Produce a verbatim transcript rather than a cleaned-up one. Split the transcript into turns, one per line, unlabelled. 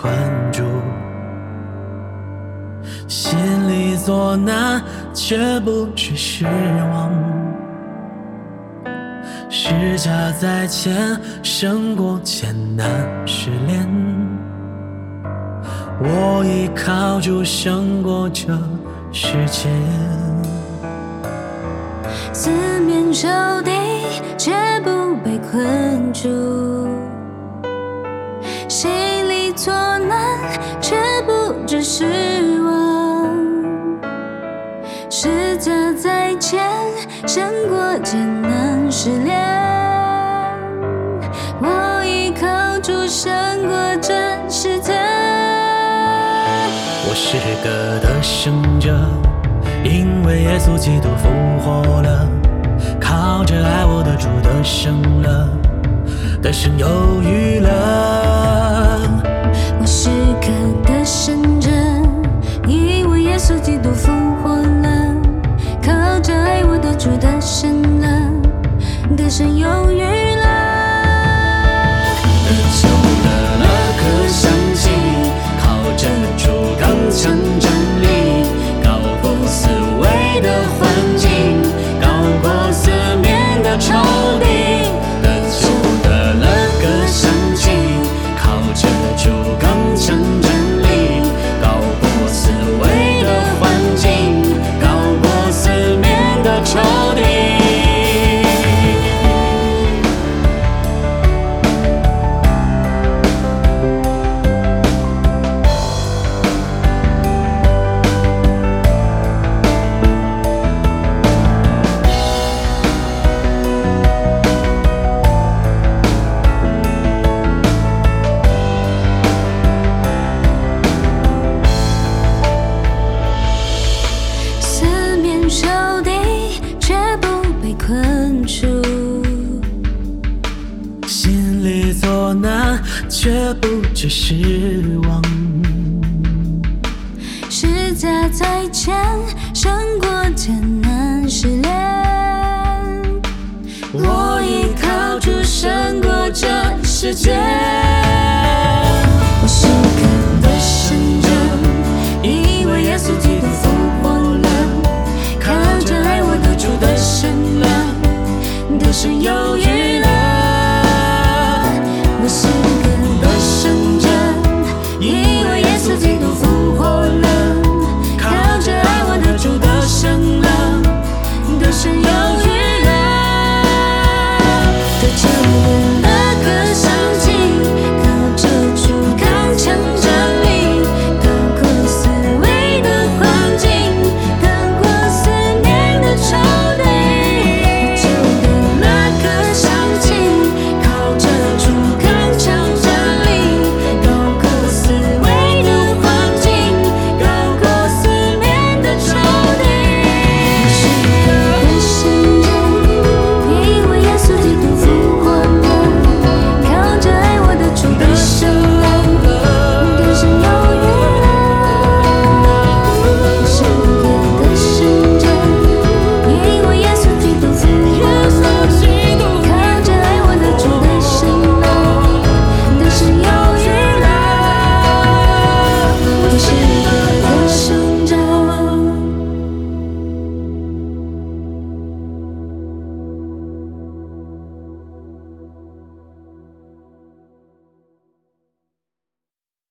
困住，心里作难，却不知失望。十架在前，胜过艰难试炼。我已靠主胜过这世界。
四面受敌，却不被困住，心里作难，却不知失望。十架在前，胜过艰难试炼。我已靠主胜过这世界。
我是个得胜者，因为耶稣基督复活了，靠着爱我的主得胜了，得胜有余了。
我是个得胜者，因为耶稣基督复活了，靠着爱我的主得胜了，得胜有余了。
得救得了可相信，靠着主刚强站立，高过四围的环境，高过四面的仇敌。得救得了可相信，靠着主刚强站立，高过四围的环境，高过四面的仇敌。
受敌，却不被困住，
心里作难，却不知失望。
十架在前，胜过艰难试炼。我已靠主胜过这世界。